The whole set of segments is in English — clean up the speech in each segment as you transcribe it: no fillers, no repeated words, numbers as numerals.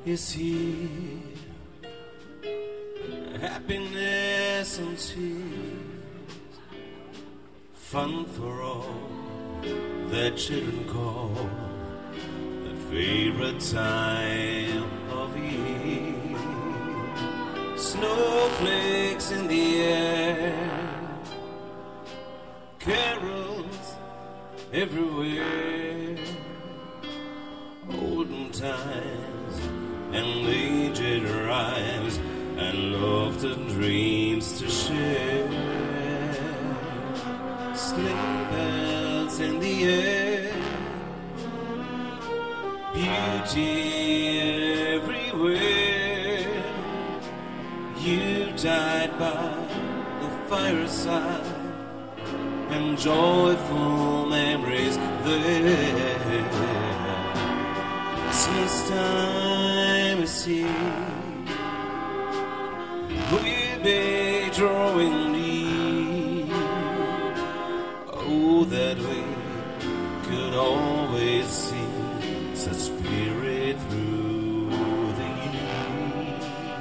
is here. Happiness and tears, fun for all that children call their favorite time of year. Snowflakes in the air, carols everywhere, olden times and aged rhymes and laughter dreams to share. Sleigh bells in the air, beauty everywhere. You died by the fireside and joyful memories there. Christmas time is here, we'll be drawing near. Oh, that we could always see such spirit through the year.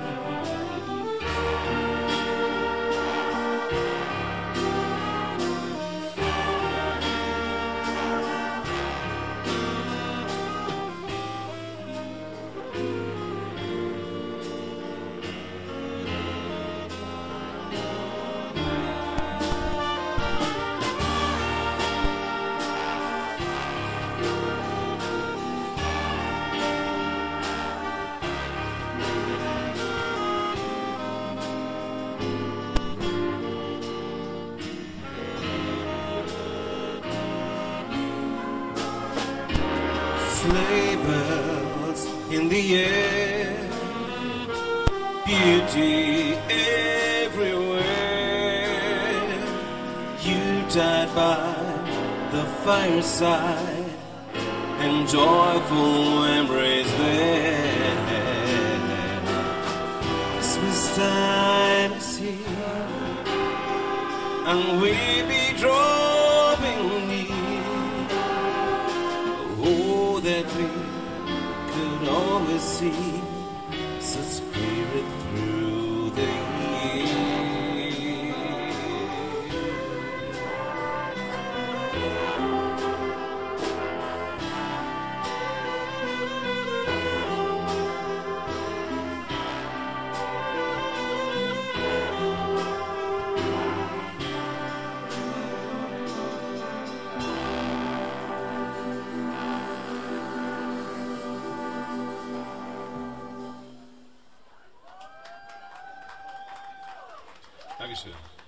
Sleigh bells in the air, beauty everywhere. You died by the fireside and joyful embrace there. Christmas time is here, and we be drawing near. Oh, that we could always see such spirit through the year. Dankeschön.